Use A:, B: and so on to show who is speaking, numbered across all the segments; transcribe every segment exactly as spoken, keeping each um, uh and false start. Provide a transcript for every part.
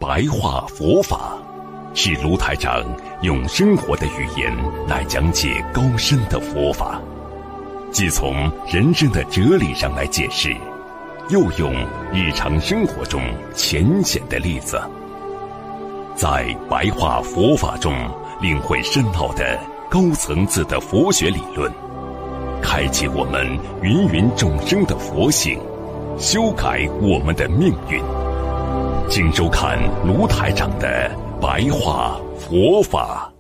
A: 白话佛法，是卢台长用生活的语言来讲解高深的佛法，既从人生的哲理上来解释，又用日常生活中浅显的例子，在白话佛法中领会深奥的高层次的佛学理论，开启我们芸芸众生的佛性，修改我们的命运。请收看卢台长的白话佛法。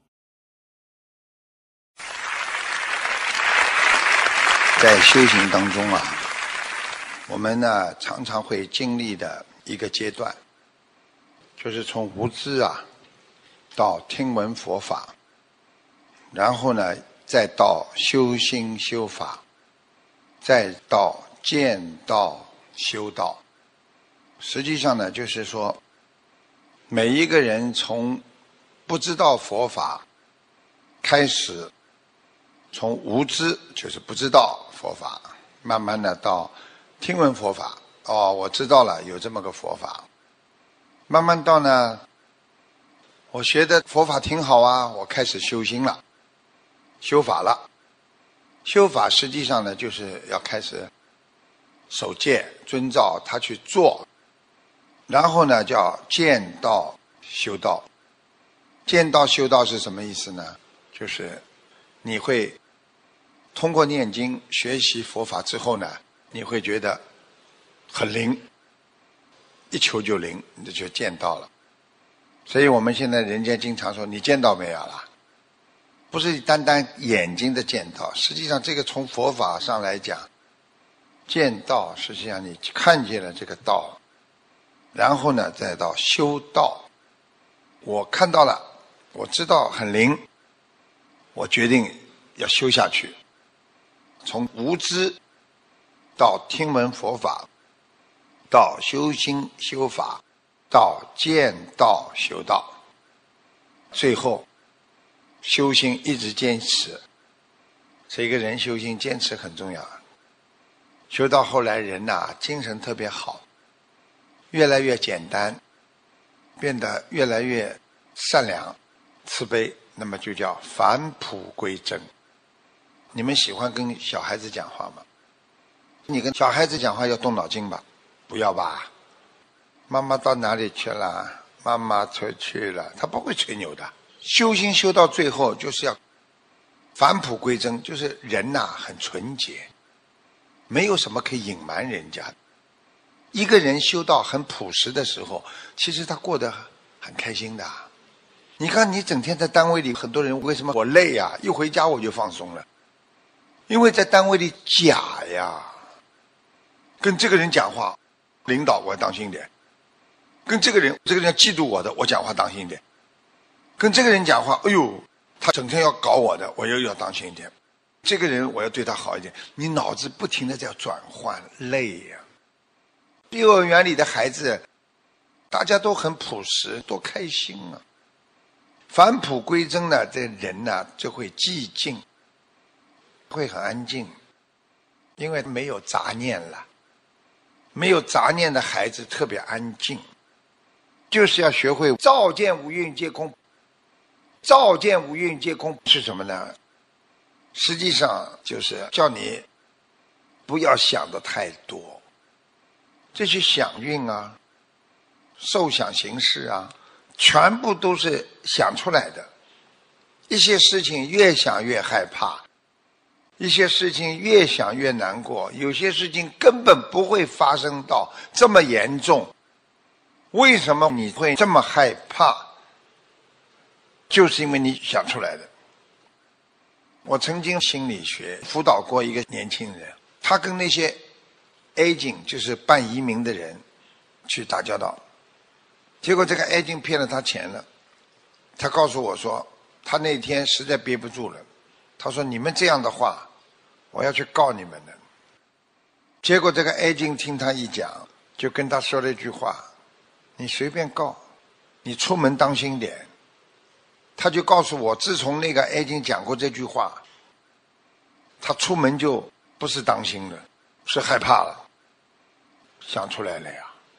B: 在修行当中啊，我们呢常常会经历的一个阶段，就是从无知啊到听闻佛法，然后呢再到修心修法，再到见道修道。实际上呢，就是说每一个人从不知道佛法开始，从无知就是不知道佛法，慢慢的到听闻佛法，哦，我知道了有这么个佛法，慢慢到呢我学的佛法挺好啊，我开始修心了，修法了。修法实际上呢就是要开始守戒，遵照他去做，然后呢叫见道修道。见道修道是什么意思呢？就是你会通过念经学习佛法之后呢，你会觉得很灵，一求就灵，你就见道了。所以我们现在人家经常说你见到没有了，不是单单眼睛的见到，实际上这个从佛法上来讲，见道实际上你看见了这个道，然后呢再到修道。我看到了，我知道很灵，我决定要修下去。从无知到听闻佛法，到修心修法，到见道修道，最后修心一直坚持。这一个人修心坚持很重要，修到后来人呐、啊、精神特别好，越来越简单，变得越来越善良慈悲，那么就叫返璞归真。你们喜欢跟小孩子讲话吗？你跟小孩子讲话要动脑筋吧？不要吧？妈妈到哪里去了？妈妈出去了，他不会吹牛的。修心修到最后就是要返璞归真，就是人呐、啊、很纯洁，没有什么可以隐瞒人家。一个人修到很朴实的时候，其实他过得很开心的。你看你整天在单位里，很多人为什么我累啊？一回家我就放松了，因为在单位里假呀。跟这个人讲话，领导我要当心点；跟这个人，这个人要嫉妒我的，我讲话当心一点；跟这个人讲话，哎呦，他整天要搞我的，我又要当心一点。这个人我要对他好一点，你脑子不停地在转换，累呀。幼儿园里的孩子，大家都很朴实，多开心啊！返璞归真呢，这人呢、啊、就会寂静，会很安静，因为没有杂念了。没有杂念的孩子特别安静，就是要学会照见五蕴皆空。照见五蕴皆空是什么呢？实际上就是叫你不要想的太多，这些想运啊、受想行识啊，全部都是想出来的。一些事情越想越害怕，一些事情越想越难过，有些事情根本不会发生到这么严重。为什么你会这么害怕？就是因为你想出来的。我曾经心理学辅导过一个年轻人，他跟那些 agent 就是办移民的人去打交道，结果这个 agent 骗了他钱了。他告诉我说，他那天实在憋不住了，他说你们这样的话我要去告你们的。结果这个 agent 听他一讲，就跟他说了一句话，你随便告，你出门当心点。他就告诉我，自从那个 agent 讲过这句话，他出门就不是当心了，是害怕了。想出来了呀，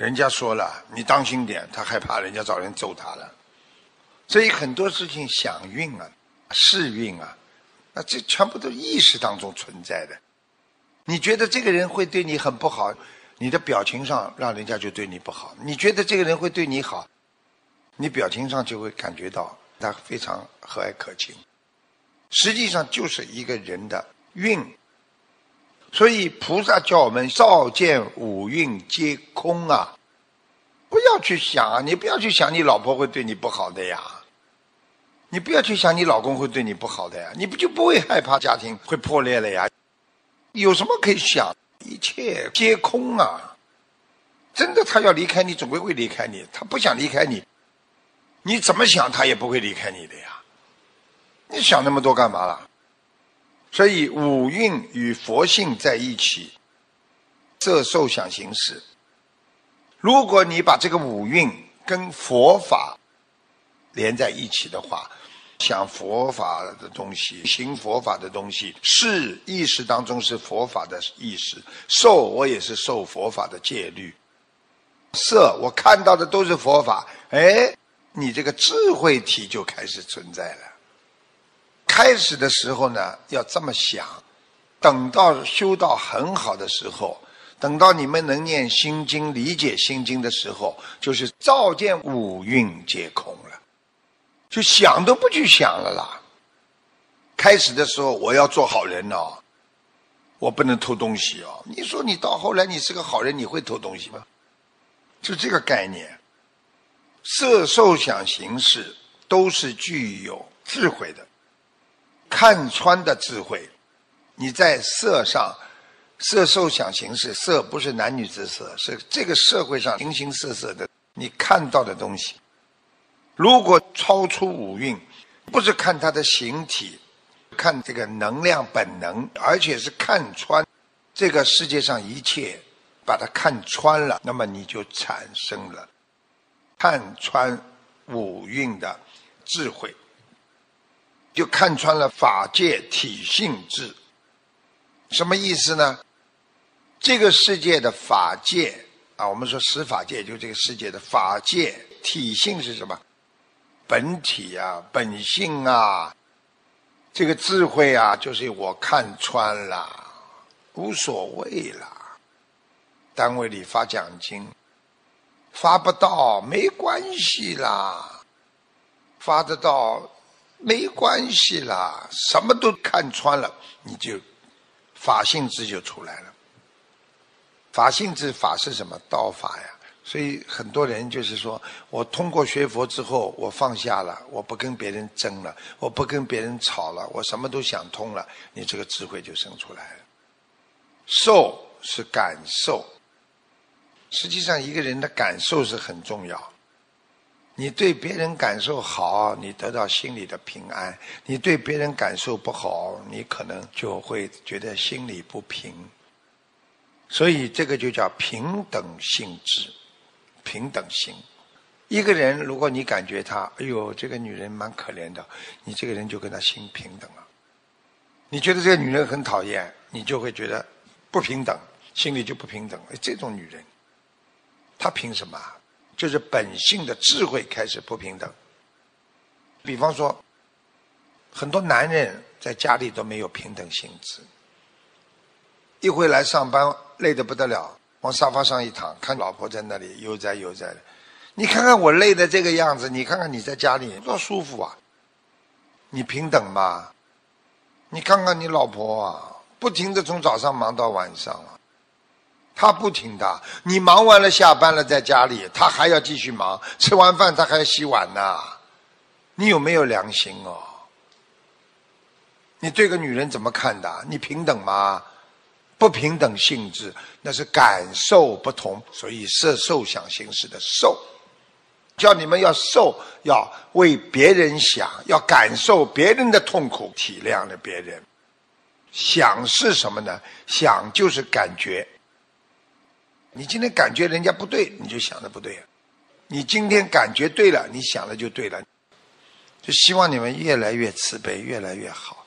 B: 人家说了你当心点，他害怕人家找人揍他了。所以很多事情想运啊，是运啊，那这全部都意识当中存在的。你觉得这个人会对你很不好，你的表情上让人家就对你不好。你觉得这个人会对你好，你表情上就会感觉到他非常和蔼可亲。实际上就是一个人的运。所以菩萨叫我们照见五蕴皆空啊，不要去想啊，你不要去想你老婆会对你不好的呀，你不要去想你老公会对你不好的呀，你不就不会害怕家庭会破裂了呀？有什么可以想？一切皆空啊！真的，他要离开你，总归会离开你。他不想离开你，你怎么想他也不会离开你的呀。你想那么多干嘛了？所以五蕴与佛性在一起，色受想行识。如果你把这个五蕴跟佛法连在一起的话，想佛法的东西，行佛法的东西，是意识当中是佛法的意识，受我也是受佛法的戒律，色我看到的都是佛法，哎，你这个智慧体就开始存在了。开始的时候呢，要这么想，等到修到很好的时候，等到你们能念心经、理解心经的时候，就是照见五蕴皆空了，就想都不去想了啦。开始的时候我要做好人哦，我不能偷东西哦。你说你到后来你是个好人，你会偷东西吗？就这个概念。色受想行识都是具有智慧的，看穿的智慧。你在色上，色受想行识，色不是男女之色，是这个社会上形形色色的你看到的东西。如果超出五蕴，不是看它的形体，看这个能量本能，而且是看穿这个世界上一切，把它看穿了，那么你就产生了看穿五蕴的智慧，就看穿了法界体性智。什么意思呢？这个世界的法界啊，我们说十法界，就这个世界的法界体性是什么？本体啊，本性啊，这个智慧啊，就是我看穿了，无所谓了。单位里发奖金，发不到没关系啦，发得到没关系啦，什么都看穿了，你就法性智就出来了。法性智，法是什么？道法呀。所以很多人就是说，我通过学佛之后，我放下了，我不跟别人争了，我不跟别人吵了，我什么都想通了，你这个智慧就生出来了。受是感受，实际上一个人的感受是很重要。你对别人感受好，你得到心里的平安；你对别人感受不好，你可能就会觉得心里不平。所以这个就叫平等性质，平等心。一个人如果你感觉他，哎呦，这个女人蛮可怜的，你这个人就跟他心平等了。你觉得这个女人很讨厌，你就会觉得不平等，心里就不平等。哎，这种女人她凭什么？就是本性的智慧开始不平等。比方说很多男人在家里都没有平等性质，一回来上班累得不得了，往沙发上一躺，看老婆在那里悠哉悠哉的。你看看我累的这个样子，你看看你在家里多舒服啊，你平等吗？你看看你老婆啊，不停地从早上忙到晚上啊，她不停的，你忙完了下班了在家里，她还要继续忙，吃完饭她还要洗碗呢。你有没有良心哦？你对个女人怎么看的？你平等吗？不平等性质，那是感受不同，所以色受想行识的受，叫你们要受，要为别人想，要感受别人的痛苦，体谅了别人。想是什么呢？想就是感觉。你今天感觉人家不对，你就想的不对；你今天感觉对了，你想的就对了。就希望你们越来越慈悲，越来越好。